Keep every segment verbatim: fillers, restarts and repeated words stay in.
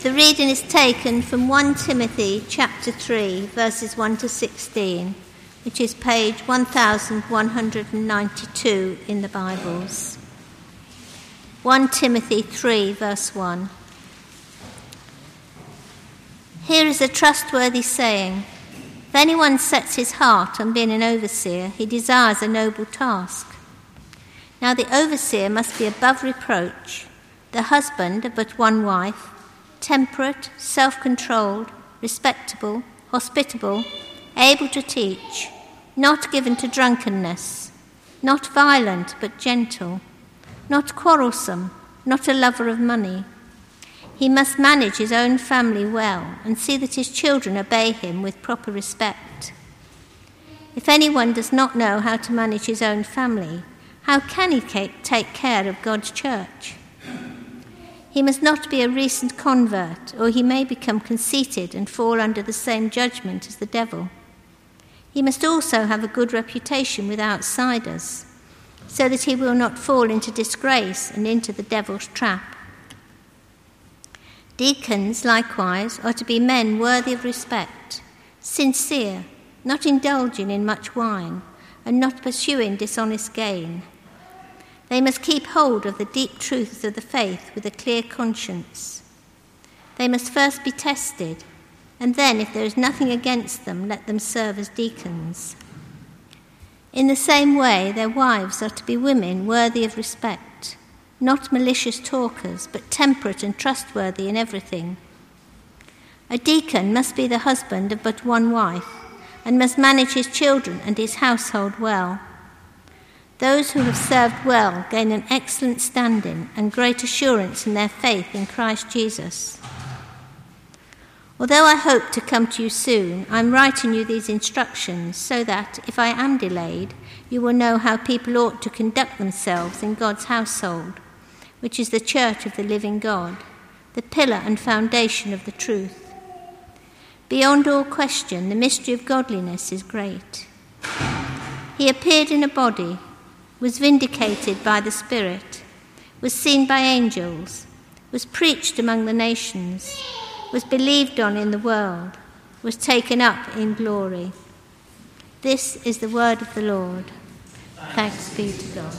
The reading is taken from First Timothy chapter three, verses one to sixteen, which is page eleven ninety-two in the Bibles. First Timothy three, verse one. Here is a trustworthy saying: if anyone sets his heart on being an overseer, he desires a noble task. Now the overseer must be above reproach, the husband of but one wife, temperate, self-controlled, respectable, hospitable, able to teach, not given to drunkenness, not violent but gentle, not quarrelsome, not a lover of money. He must manage his own family well and see that his children obey him with proper respect. If anyone does not know how to manage his own family, how can he take care of God's church? He must not be a recent convert, or he may become conceited and fall under the same judgment as the devil. He must also have a good reputation with outsiders, so that he will not fall into disgrace and into the devil's trap. Deacons, likewise, are to be men worthy of respect, sincere, not indulging in much wine, and not pursuing dishonest gain. They must keep hold of the deep truths of the faith with a clear conscience. They must first be tested, and then, if there is nothing against them, let them serve as deacons. In the same way, their wives are to be women worthy of respect, not malicious talkers, but temperate and trustworthy in everything. A deacon must be the husband of but one wife, and must manage his children and his household well. Those who have served well gain an excellent standing and great assurance in their faith in Christ Jesus. Although I hope to come to you soon, I am writing you these instructions so that, if I am delayed, you will know how people ought to conduct themselves in God's household, which is the church of the living God, the pillar and foundation of the truth. Beyond all question, the mystery of godliness is great. He appeared in a body, was vindicated by the Spirit, was seen by angels, was preached among the nations, was believed on in the world, was taken up in glory. This is the word of the Lord. Thanks be to God.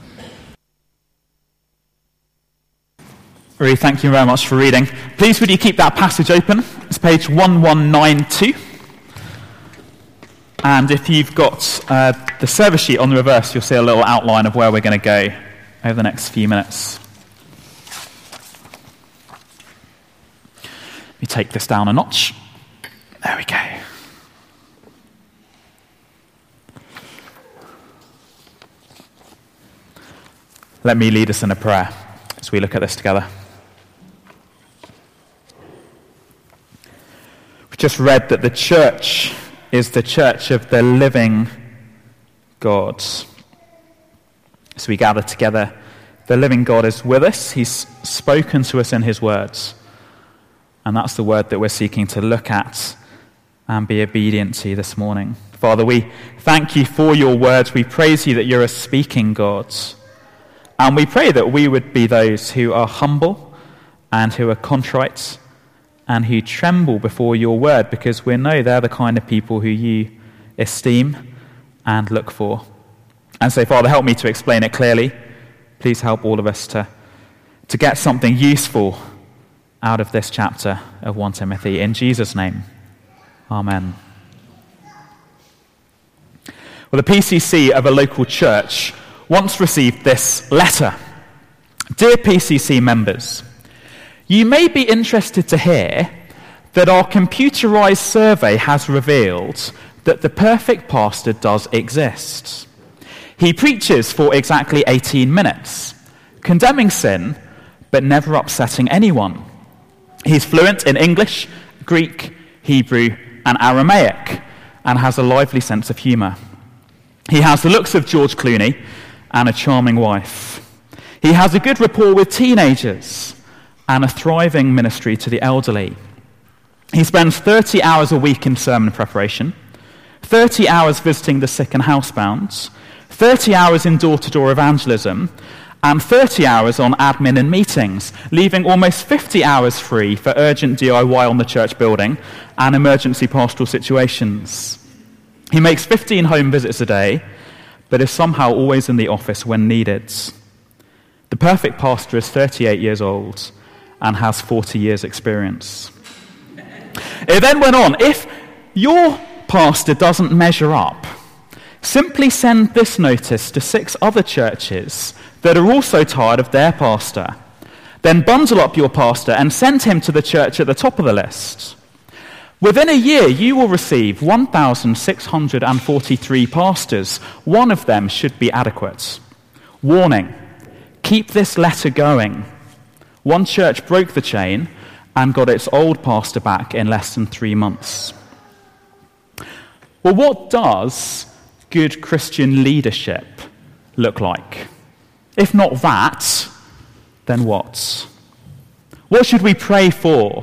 Marie, thank you very much for reading. Please would you keep that passage open? It's page eleven ninety-two. And if you've got uh, the service sheet on the reverse, you'll see a little outline of where we're going to go over the next few minutes. Let me take this down a notch. There we go. Let me lead us in a prayer as we look at this together. We've just read that the church is the church of the living God. As we gather together, the living God is with us. He's spoken to us in his words. And that's the word that we're seeking to look at and be obedient to this morning. Father, we thank you for your words. We praise you that you're a speaking God. And we pray that we would be those who are humble and who are contrite and who tremble before your word, because we know they're the kind of people who you esteem and look for. And so, Father, help me to explain it clearly. Please help all of us to, to get something useful out of this chapter of First Timothy. In Jesus' name, amen. Well, the P C C of a local church once received this letter. Dear P C C members, you may be interested to hear that our computerized survey has revealed that the perfect pastor does exist. He preaches for exactly eighteen minutes, condemning sin, but never upsetting anyone. He's fluent in English, Greek, Hebrew, and Aramaic, and has a lively sense of humor. He has the looks of George Clooney and a charming wife. He has a good rapport with teenagers and a thriving ministry to the elderly. He spends thirty hours a week in sermon preparation, thirty hours visiting the sick and housebound, thirty hours in door-to-door evangelism, and thirty hours on admin and meetings, leaving almost fifty hours free for urgent D I Y on the church building and emergency pastoral situations. He makes fifteen home visits a day, but is somehow always in the office when needed. The perfect pastor is thirty-eight years old and has forty years experience. It then went on, if your pastor doesn't measure up, simply send this notice to six other churches that are also tired of their pastor. Then bundle up your pastor and send him to the church at the top of the list. Within a year, you will receive one thousand six hundred forty-three pastors. One of them should be adequate. Warning, keep this letter going. One church broke the chain and got its old pastor back in less than three months. Well, what does good Christian leadership look like? If not that, then what? What should we pray for?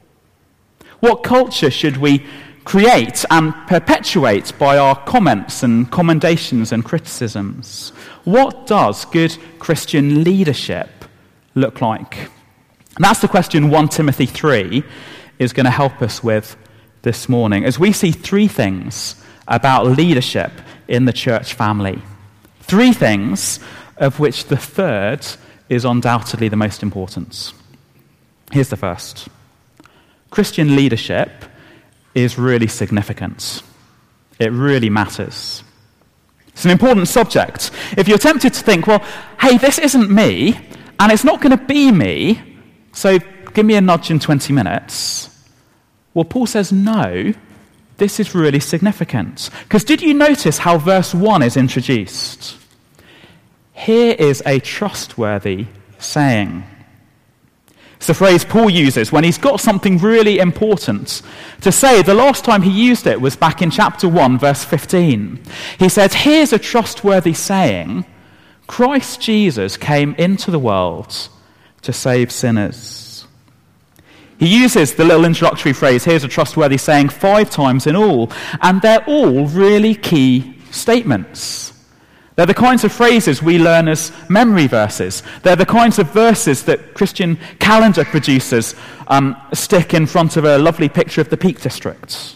What culture should we create and perpetuate by our comments and commendations and criticisms? What does good Christian leadership look like? And that's the question First Timothy three is going to help us with this morning, as we see three things about leadership in the church family. Three things, of which the third is undoubtedly the most important. Here's the first. Christian leadership is really significant. It really matters. It's an important subject. If you're tempted to think, well, hey, this isn't me, and it's not going to be me, so give me a nudge in twenty minutes. Well, Paul says, no, this is really significant. Because did you notice how verse one is introduced? Here is a trustworthy saying. It's the phrase Paul uses when he's got something really important to say. The last time he used it was back in chapter one, verse fifteen. He said, here's a trustworthy saying. Christ Jesus came into the world to save sinners. He uses the little introductory phrase, here's a trustworthy saying, five times in all. And they're all really key statements. They're the kinds of phrases we learn as memory verses. They're the kinds of verses that Christian calendar producers um, stick in front of a lovely picture of the Peak District.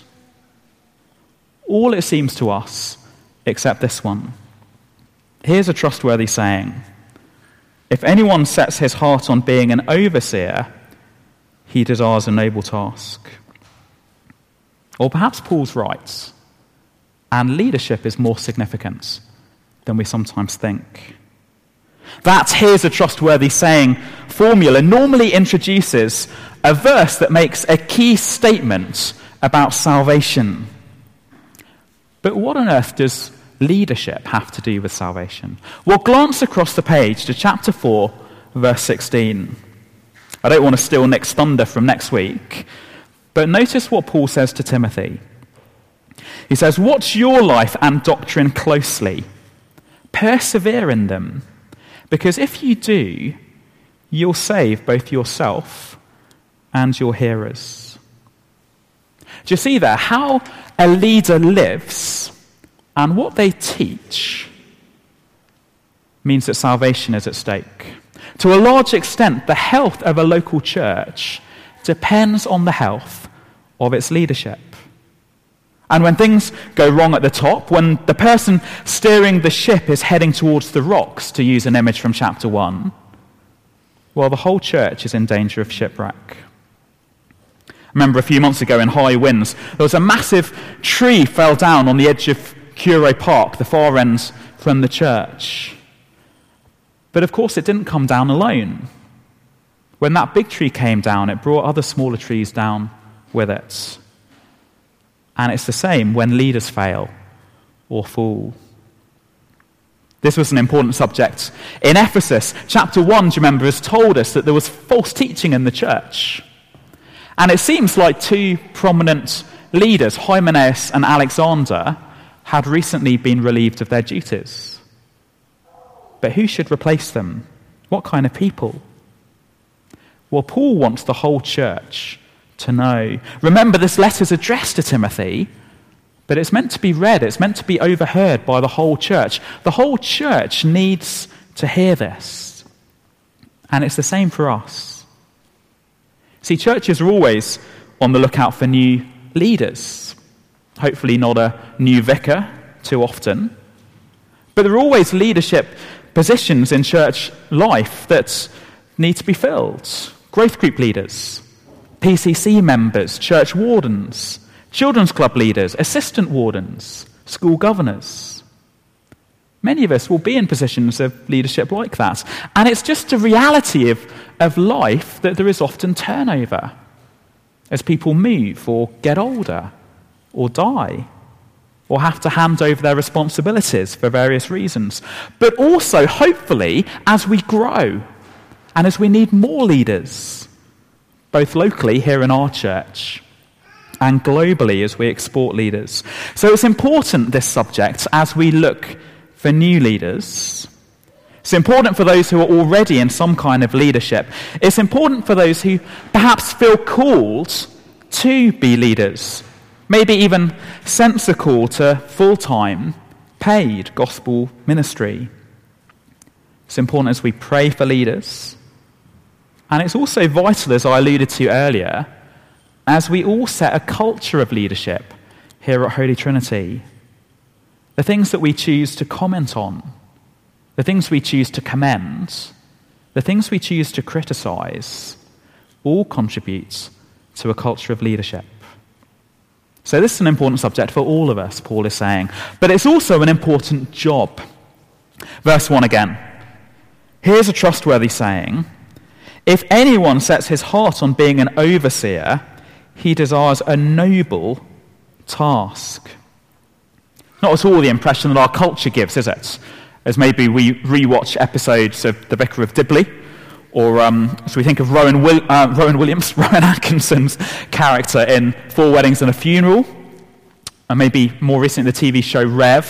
All it seems to us, except this one. Here's a trustworthy saying. If anyone sets his heart on being an overseer, he desires a noble task. Or perhaps Paul's right, and leadership is more significant than we sometimes think. That here's a trustworthy saying formula normally introduces a verse that makes a key statement about salvation. But what on earth does leadership have to do with salvation? Well, glance across the page to chapter four, verse sixteen. I don't want to steal Nick's thunder from next week, but notice what Paul says to Timothy. He says, watch your life and doctrine closely. Persevere in them, because if you do, you'll save both yourself and your hearers. Do you see there how a leader lives and what they teach means that salvation is at stake? To a large extent, the health of a local church depends on the health of its leadership. And when things go wrong at the top, when the person steering the ship is heading towards the rocks, to use an image from chapter one, well, the whole church is in danger of shipwreck. I remember a few months ago in high winds, there was a massive tree fell down on the edge of Curo Park, the far end from the church. But of course, it didn't come down alone. When that big tree came down, it brought other smaller trees down with it. And it's the same when leaders fail or fall. This was an important subject. In Ephesus, chapter one, do you remember, has told us that there was false teaching in the church. And it seems like two prominent leaders, Hymenaeus and Alexander, had recently been relieved of their duties. But who should replace them? What kind of people? Well, Paul wants the whole church to know. Remember, this letter is addressed to Timothy, but it's meant to be read. It's meant to be overheard by the whole church. The whole church needs to hear this. And it's the same for us. See, churches are always on the lookout for new leaders. Hopefully not a new vicar too often. But there are always leadership positions in church life that need to be filled. Growth group leaders, P C C members, church wardens, children's club leaders, assistant wardens, school governors. Many of us will be in positions of leadership like that. And it's just a reality of, of life that there is often turnover as people move or get older or die or have to hand over their responsibilities for various reasons. But also, hopefully, as we grow and as we need more leaders, both locally here in our church and globally as we export leaders. So it's important, this subject, as we look for new leaders. It's important for those who are already in some kind of leadership. It's important for those who perhaps feel called to be leaders, maybe even sense a call to full-time, paid gospel ministry. It's important as we pray for leaders. And it's also vital, as I alluded to earlier, as we all set a culture of leadership here at Holy Trinity. The things that we choose to comment on, the things we choose to commend, the things we choose to criticize, all contribute to a culture of leadership. So this is an important subject for all of us, Paul is saying. But it's also an important job. Verse one again. Here's a trustworthy saying. If anyone sets his heart on being an overseer, he desires a noble task. Not at all the impression that our culture gives, is it? As maybe we rewatch episodes of The Vicar of Dibley, or um, as we think of Rowan, Will- uh, Rowan Williams, Rowan Atkinson's character in Four Weddings and a Funeral, and maybe more recently the T V show Rev.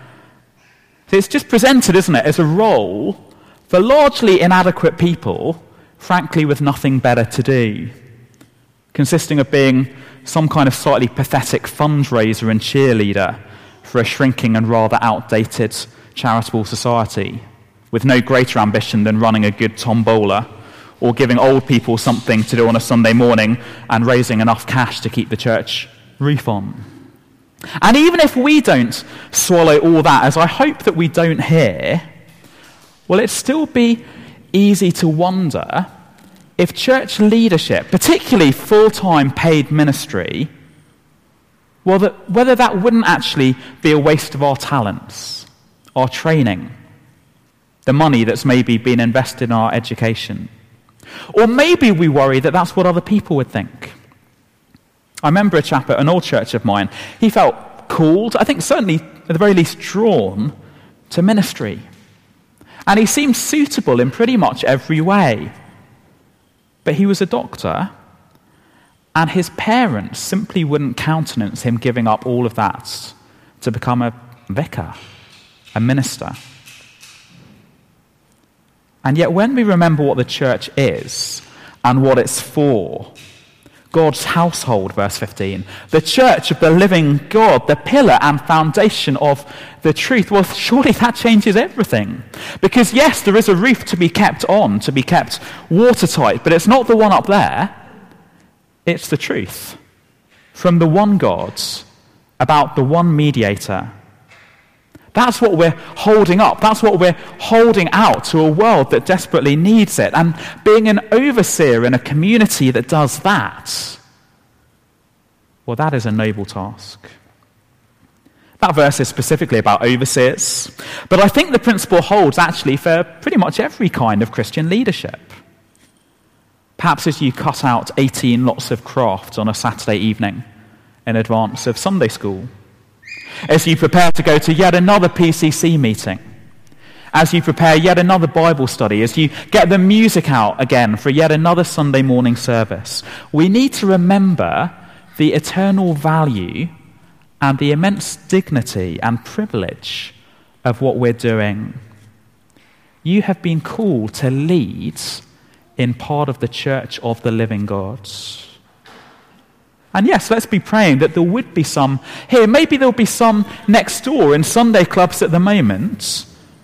So it's just presented, isn't it, as a role for largely inadequate people, frankly with nothing better to do, consisting of being some kind of slightly pathetic fundraiser and cheerleader for a shrinking and rather outdated charitable society, with no greater ambition than running a good tombola or giving old people something to do on a Sunday morning and raising enough cash to keep the church roof on. And even if we don't swallow all that, as I hope that we don't here, will it still be easy to wonder if church leadership, particularly full-time paid ministry, well, that, whether that wouldn't actually be a waste of our talents, our training, the money that's maybe been invested in our education. Or maybe we worry that that's what other people would think. I remember a chap at an old church of mine, he felt called, I think certainly at the very least drawn to ministry. And he seemed suitable in pretty much every way. But he was a doctor, and his parents simply wouldn't countenance him giving up all of that to become a vicar, a minister. And yet when we remember what the church is and what it's for, God's household, verse fifteen, the church of the living God, the pillar and foundation of the truth, well, surely that changes everything. Because yes, there is a roof to be kept on, to be kept watertight, but it's not the one up there. It's the truth from the one God about the one mediator. That's what we're holding up. That's what we're holding out to a world that desperately needs it. And being an overseer in a community that does that, well, that is a noble task. That verse is specifically about overseers, but I think the principle holds actually for pretty much every kind of Christian leadership. Perhaps as you cut out eighteen lots of craft on a Saturday evening in advance of Sunday school, as you prepare to go to yet another P C C meeting, as you prepare yet another Bible study, as you get the music out again for yet another Sunday morning service, we need to remember the eternal value and the immense dignity and privilege of what we're doing. You have been called to lead in part of the church of the living God. And yes, let's be praying that there would be some here. Maybe there'll be some next door in Sunday clubs at the moment.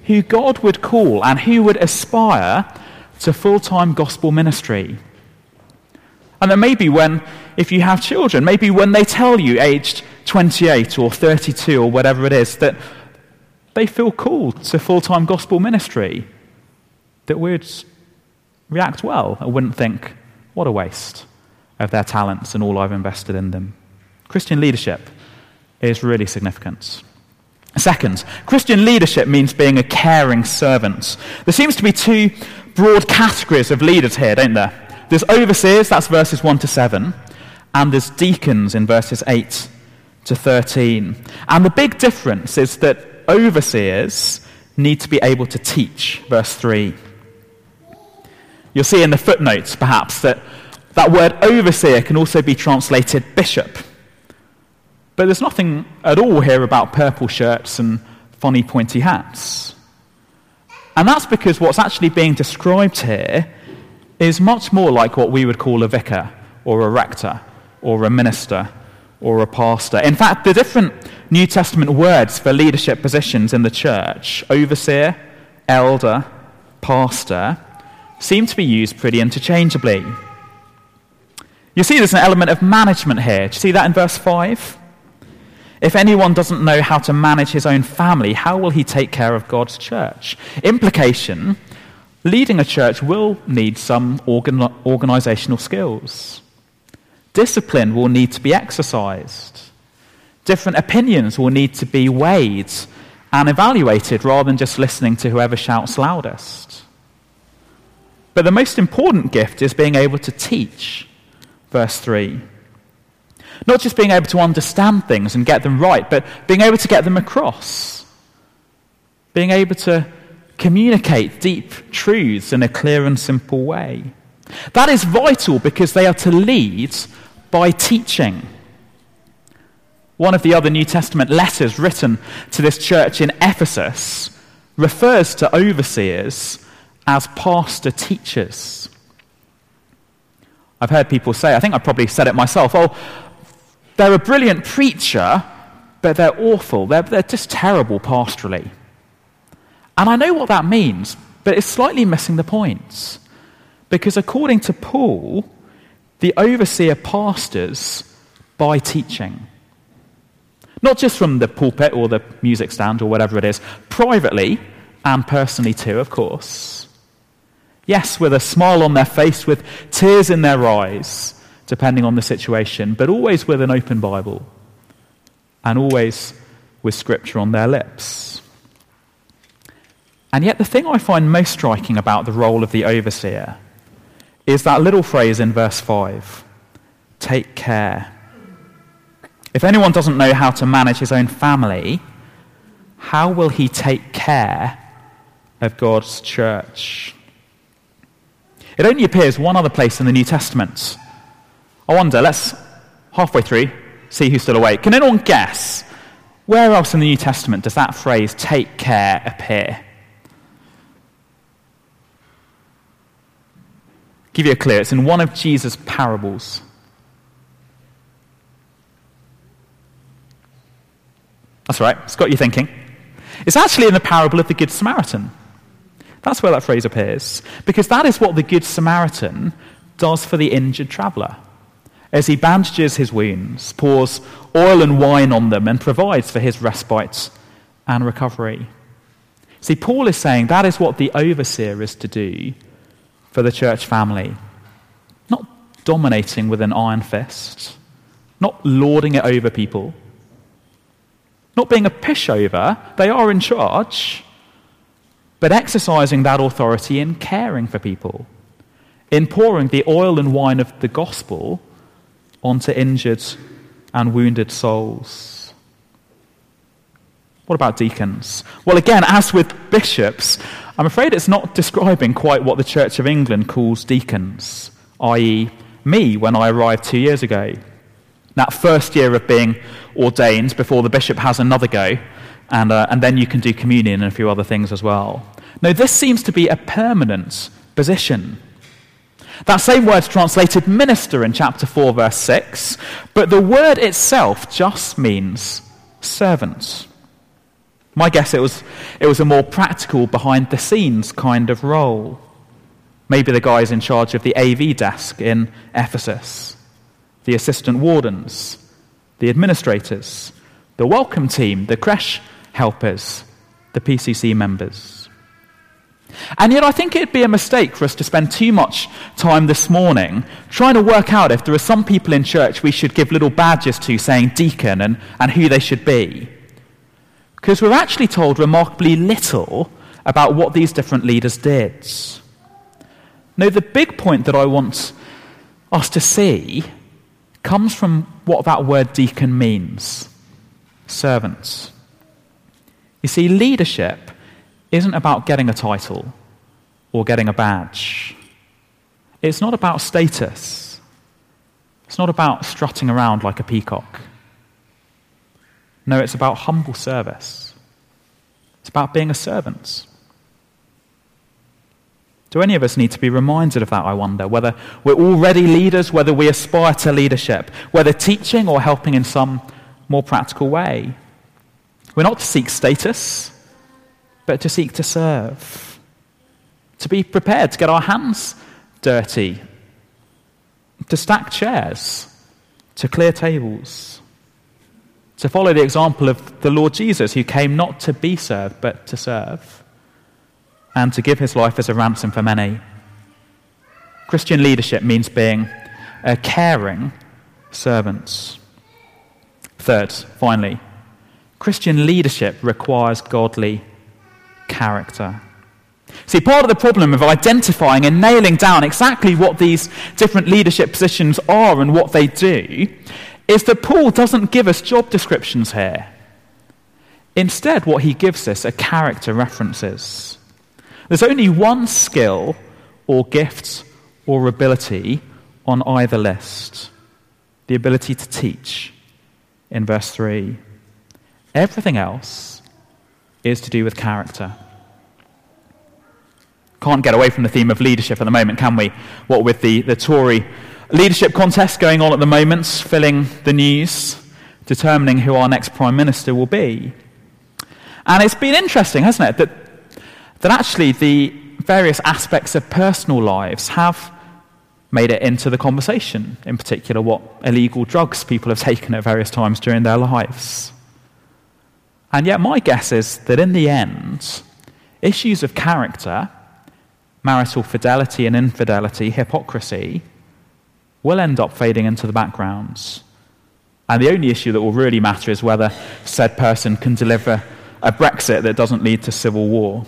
who God would call and who would aspire to full-time gospel ministry. And then maybe when, if you have children, maybe when they tell you aged twenty-eight or thirty-two or whatever it is, that they feel called to full-time gospel ministry, that we'd react well and wouldn't think, what a waste of their talents and all I've invested in them. Christian leadership is really significant. Second, Christian leadership means being a caring servant. There seems to be two broad categories of leaders here, don't there? There's overseers, that's verses one to seven, and there's deacons in verses eight to thirteen. And the big difference is that overseers need to be able to teach, verse three. You'll see in the footnotes, perhaps, that that word overseer can also be translated bishop. But there's nothing at all here about purple shirts and funny pointy hats. And that's because what's actually being described here is much more like what we would call a vicar or a rector or a minister or a pastor. In fact, the different New Testament words for leadership positions in the church, overseer, elder, pastor, seem to be used pretty interchangeably. You see there's an element of management here. Do you see that in verse five? If anyone doesn't know how to manage his own family, how will he take care of God's church? Implication, leading a church will need some organ- organizational skills. Discipline will need to be exercised. Different opinions will need to be weighed and evaluated rather than just listening to whoever shouts loudest. But the most important gift is being able to teach, verse three. Not just being able to understand things and get them right, but being able to get them across. Being able to communicate deep truths in a clear and simple way. That is vital because they are to lead by teaching. One of the other New Testament letters written to this church in Ephesus refers to overseers as pastor teachers. I've heard people say, I think I probably said it myself, oh, they're a brilliant preacher, but they're awful. They're, they're just terrible pastorally. And I know what that means, but it's slightly missing the point. Because according to Paul, the overseer pastors by teaching. Not just from the pulpit or the music stand or whatever it is, privately and personally too, of course. Yes, with a smile on their face, with tears in their eyes, depending on the situation, but always with an open Bible and always with Scripture on their lips. And yet the thing I find most striking about the role of the overseer is that little phrase in verse five, take care. If anyone doesn't know how to manage his own family, how will he take care of God's church? It only appears one other place in the New Testament. I wonder, let's, halfway through, see who's still awake. Can anyone guess where else in the New Testament does that phrase, take care, appear? Give you a clue, it's in one of Jesus' parables. That's right, it's got you thinking. It's actually in the parable of the Good Samaritan. That's where that phrase appears, because that is what the Good Samaritan does for the injured traveller. As he bandages his wounds, pours oil and wine on them, and provides for his respite and recovery. See, Paul is saying that is what the overseer is to do for the church family. Not dominating with an iron fist, not lording it over people, not being a pushover, they are in charge, but exercising that authority in caring for people, in pouring the oil and wine of the gospel onto injured and wounded souls. What about deacons? Well, again, as with bishops, I'm afraid it's not describing quite what the Church of England calls deacons, that is me when I arrived two years ago. That first year of being ordained before the bishop has another go, and, uh, and then you can do communion and a few other things as well. No, this seems to be a permanent position. That same word's translated minister in chapter four, verse six, but the word itself just means servant. My guess it was it was a more practical, behind-the-scenes kind of role. Maybe the guys in charge of the A V desk in Ephesus, the assistant wardens, the administrators, the welcome team, the creche helpers, the P C C members. And yet I think it'd be a mistake for us to spend too much time this morning trying to work out if there are some people in church we should give little badges to saying deacon and, and who they should be. Because we're actually told remarkably little about what these different leaders did. No, the big point that I want us to see comes from what that word deacon means. Servants. You see, leadership isn't about getting a title or getting a badge. It's not about status. It's not about strutting around like a peacock. No, it's about humble service. It's about being a servant. Do any of us need to be reminded of that, I wonder? Whether we're already leaders, whether we aspire to leadership, whether teaching or helping in some more practical way. We're not to seek status, but to seek to serve. To be prepared to get our hands dirty, to stack chairs, to clear tables, to follow the example of the Lord Jesus, who came not to be served, but to serve, and to give his life as a ransom for many. Christian leadership means being a caring servant. Third, finally, Christian leadership requires godly character. See, part of the problem of identifying and nailing down exactly what these different leadership positions are and what they do is that Paul doesn't give us job descriptions here. Instead, what he gives us are character references. There's only one skill or gift or ability on either list: the ability to teach in verse three. Everything else is to do with character. Can't get away from the theme of leadership at the moment, can we? What with the, the Tory leadership contest going on at the moment, filling the news, determining who our next Prime Minister will be. And it's been interesting, hasn't it, that, that actually the various aspects of personal lives have made it into the conversation, in particular what illegal drugs people have taken at various times during their lives. And yet my guess is that in the end, issues of character, marital fidelity and infidelity, hypocrisy, will end up fading into the background. And the only issue that will really matter is whether said person can deliver a Brexit that doesn't lead to civil war.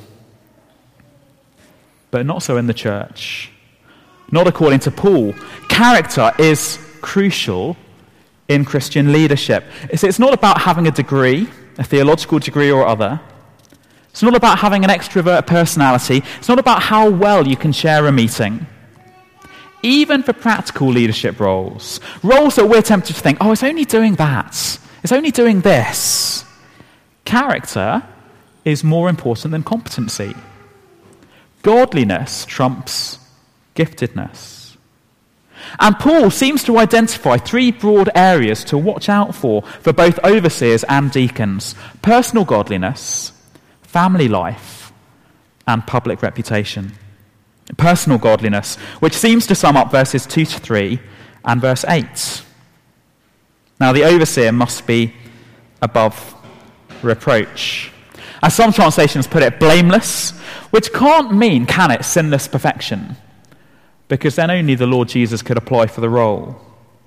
But not so in the church. Not according to Paul. Character is crucial in Christian leadership. It's, it's not about having a degree, a theological degree or other. It's not about having an extrovert personality. It's not about how well you can chair a meeting. Even for practical leadership roles, roles that we're tempted to think, oh, it's only doing that. It's only doing this. Character is more important than competency. Godliness trumps giftedness. And Paul seems to identify three broad areas to watch out for for both overseers and deacons: personal godliness, family life, and public reputation. Personal godliness, which seems to sum up verses two to three and verse eight. Now, the overseer must be above reproach. As some translations put it, blameless, which can't mean, can it, sinless perfection, because then only the Lord Jesus could apply for the role.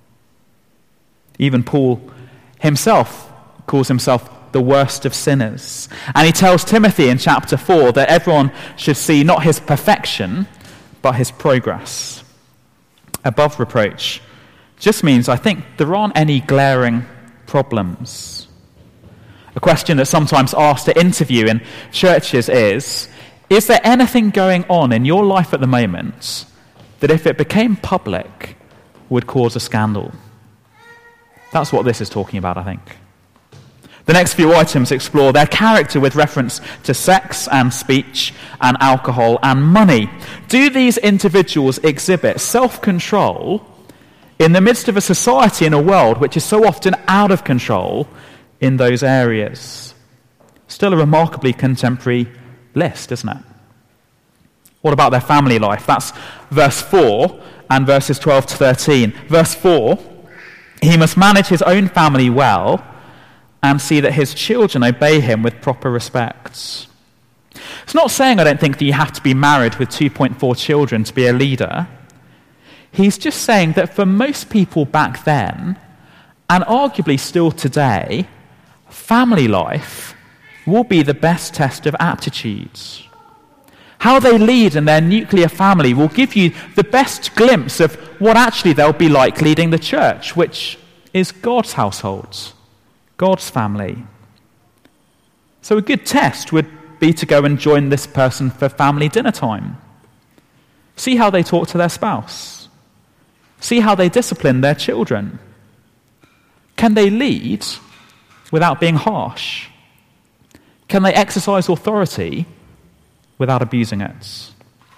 Even Paul himself calls himself the worst of sinners. And he tells Timothy in chapter four that everyone should see not his perfection, but his progress. Above reproach just means, I think, there aren't any glaring problems. A question that's sometimes asked at interview in churches is, is there anything going on in your life at the moment that if it became public would cause a scandal? That's what this is talking about, I think. The next few items explore their character with reference to sex and speech and alcohol and money. Do these individuals exhibit self-control in the midst of a society and a world which is so often out of control in those areas? Still a remarkably contemporary list, isn't it? What about their family life? That's verse four and verses twelve to thirteen. Verse four, he must manage his own family well and see that his children obey him with proper respect. It's not saying, I don't think, that you have to be married with two point four children to be a leader. He's just saying that for most people back then, and arguably still today, family life will be the best test of aptitudes. How they lead in their nuclear family will give you the best glimpse of what actually they'll be like leading the church, which is God's household, God's family. So a good test would be to go and join this person for family dinner time. See how they talk to their spouse. See how they discipline their children. Can they lead without being harsh? Can they exercise authority without abusing it?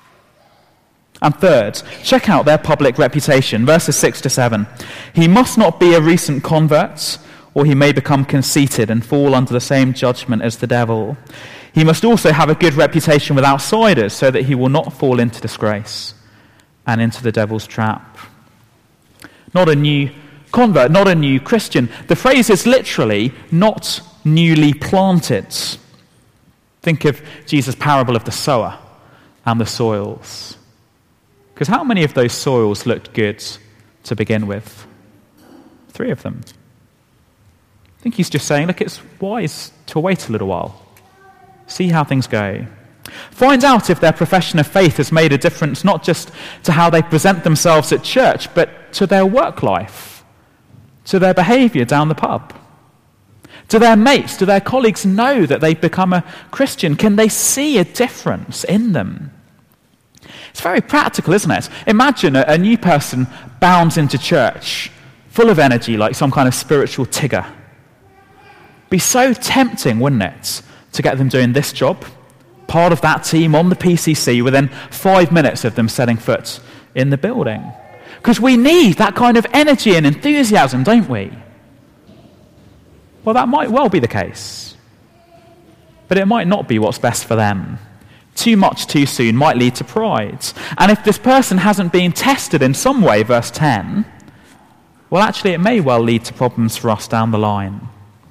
And third, check out their public reputation. Verses six to seven. He must not be a recent convert, or he may become conceited and fall under the same judgment as the devil. He must also have a good reputation with outsiders, so that he will not fall into disgrace and into the devil's trap. Not a new convert, not a new Christian. The phrase is literally not newly planted. Think of Jesus' parable of the sower and the soils. Because how many of those soils looked good to begin with? Three of them. I think he's just saying, look, it's wise to wait a little while. See how things go. Find out if their profession of faith has made a difference, not just to how they present themselves at church, but to their work life, to their behaviour down the pub. Do their mates, do their colleagues know that they've become a Christian? Can they see a difference in them? It's very practical, isn't it? Imagine a, a new person bounds into church, full of energy, like some kind of spiritual Tigger. Be so tempting, wouldn't it, to get them doing this job, part of that team on the P C C, within five minutes of them setting foot in the building. Because we need that kind of energy and enthusiasm, don't we? Well, that might well be the case. But it might not be what's best for them. Too much too soon might lead to pride. And if this person hasn't been tested in some way, verse ten, well, actually, it may well lead to problems for us down the line.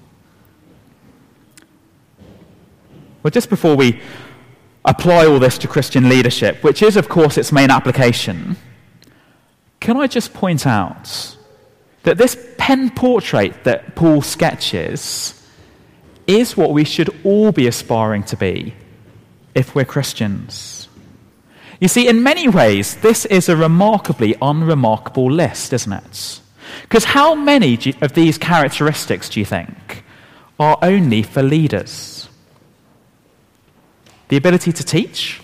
Well, just before we apply all this to Christian leadership, which is, of course, its main application, can I just point out that this pen portrait that Paul sketches is what we should all be aspiring to be if we're Christians. You see, in many ways, this is a remarkably unremarkable list, isn't it? Because how many of these characteristics, do you think, are only for leaders? The ability to teach?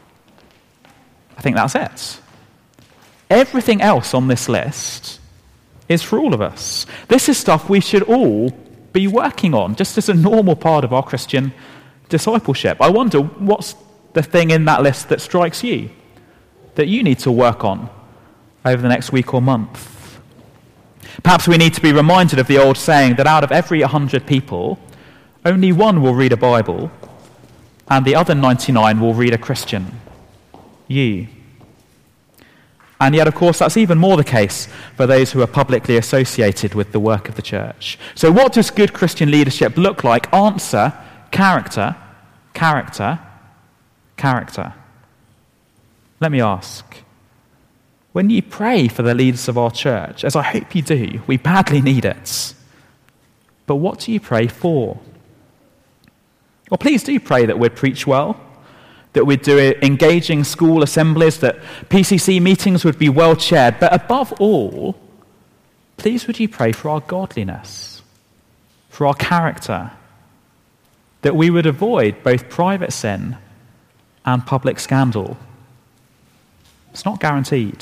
I think that's it. Everything else on this list is for all of us. This is stuff we should all be working on, just as a normal part of our Christian discipleship. I wonder, what's the thing in that list that strikes you, that you need to work on over the next week or month? Perhaps we need to be reminded of the old saying that out of every one hundred people, only one will read a Bible, and the other ninety-nine will read a Christian. You. And yet, of course, that's even more the case for those who are publicly associated with the work of the church. So what does good Christian leadership look like? Answer, character, character, character. Let me ask, when you pray for the leaders of our church, as I hope you do, we badly need it, but what do you pray for? Well, please do pray that we'd preach well, that we'd do engaging school assemblies, that P C C meetings would be well chaired. But above all, please would you pray for our godliness, for our character, that we would avoid both private sin and public scandal. It's not guaranteed.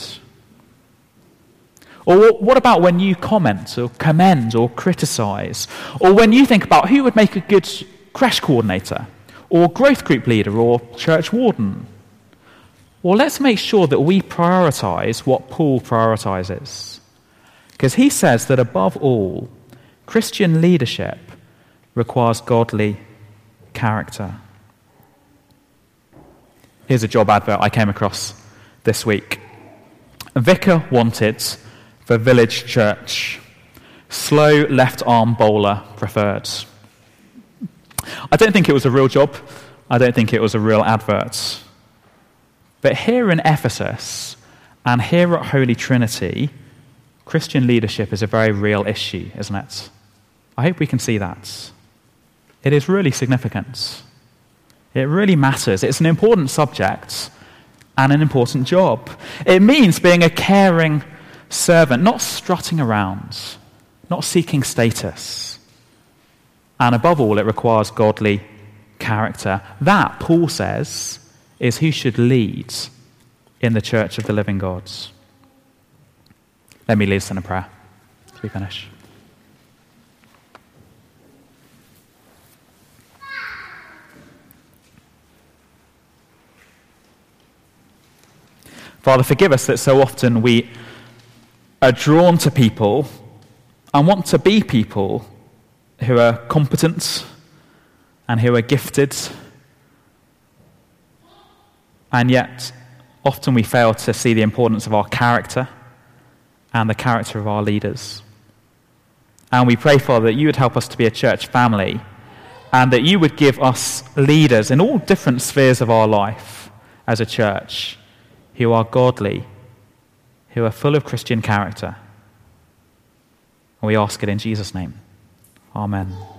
Or what about when you comment or commend or criticize? Or when you think about who would make a good crash coordinator, or growth group leader, or church warden? Well, let's make sure that we prioritize what Paul prioritizes. Because he says that above all, Christian leadership requires godly character. Here's a job advert I came across this week. Vicar wanted for village church. Slow left arm bowler preferred. I don't think it was a real job. I don't think it was a real advert. But here in Ephesus and here at Holy Trinity, Christian leadership is a very real issue, isn't it? I hope we can see that. It is really significant. It really matters. It's an important subject and an important job. It means being a caring servant, not strutting around, not seeking status. And above all, it requires godly character. That, Paul says, is who should lead in the church of the living God. Let me lead us in a prayer as we finish. Father, forgive us that so often we are drawn to people and want to be people who are competent and who are gifted, and yet often we fail to see the importance of our character and the character of our leaders. And we pray, Father, that you would help us to be a church family and that you would give us leaders in all different spheres of our life as a church who are godly, who are full of Christian character. And we ask it in Jesus' name. Amen.